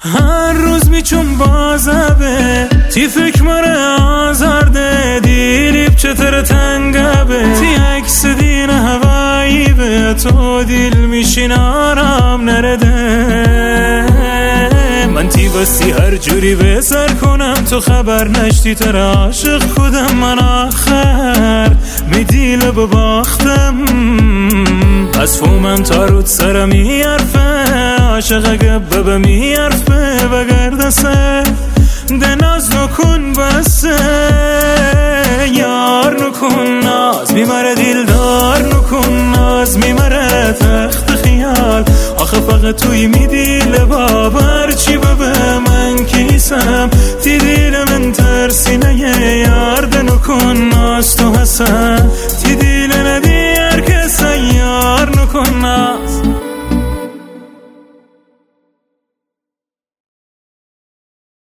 هر روز میچون بازبه تی فکر مره آزارده دیلیب چطور تنگبه تی عکس دین هوایی به تو دیل میشین آرام نرده من تی بستی هر جوری به سر کنم تو خبر نشتی تر عاشق خودم من آخر می دیل بباختم از فومن تا رود سر میارفه عاشق گبه به میارفه بگرده سه دناز نکن بسه یار نکن ناز میمره دیلدار نکن ناز میمره تخت خیال آخه فقط توی میدیل بابر چی به من کیسم تی دیلم